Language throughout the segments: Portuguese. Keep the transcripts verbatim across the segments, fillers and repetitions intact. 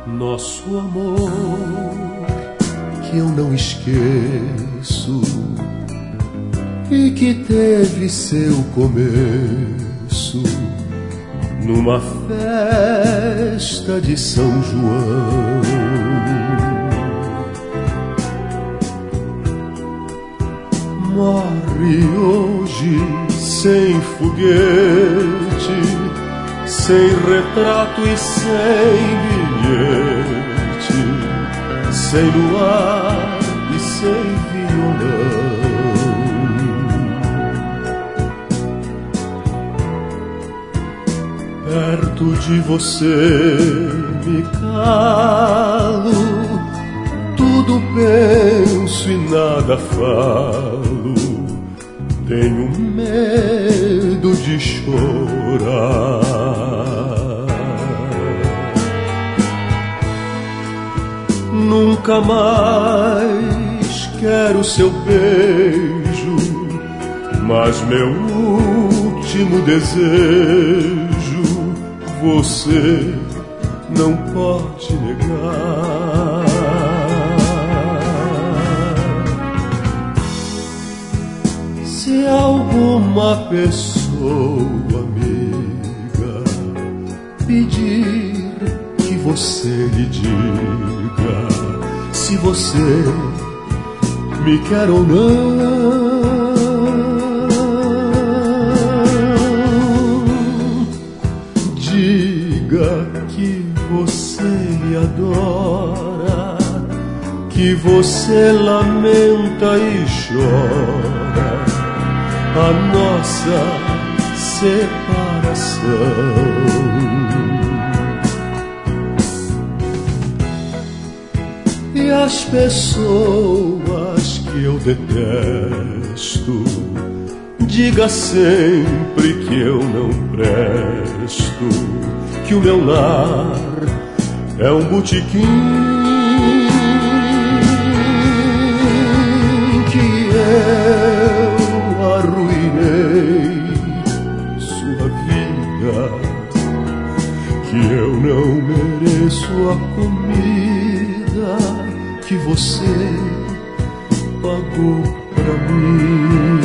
nosso amor que eu não esqueço e que teve seu começo numa festa de São João. Morre hoje sem foguete, sem retrato e sem bilhete, sem luar e sem violão. Perto de você me calo, tudo penso e nada falo, tenho medo de chorar. Nunca mais quero seu beijo, mas meu último desejo você não pode negar. Se alguma pessoa amiga pedir que você lhe diga se você me quer ou não, diga que você me adora, que você lamenta e chora a nossa separação. E as pessoas que eu detesto, diga sempre que eu não presto, que o meu lar é um botequim, que eu arruinei sua vida, que eu não mereço a comida que você pagou pra mim.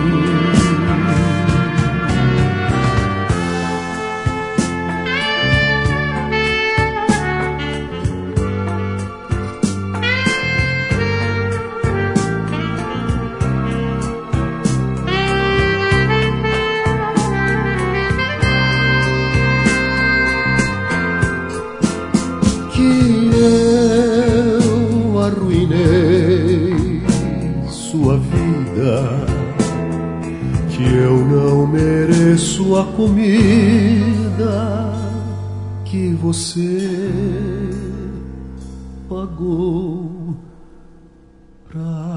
Que eu arruinei sua vida, que eu não mereço a comida que você pagou pra